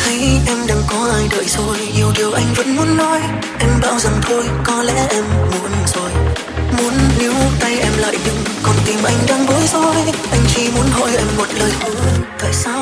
thấy em đang có ai đợi rồi. Nhiều điều anh vẫn muốn nói, em bảo rằng thôi có lẽ em muốn rồi. Muốn níu tay em lại nhưng con tim anh đang bối rối. Anh chỉ muốn hỏi em một lời thôi, tại sao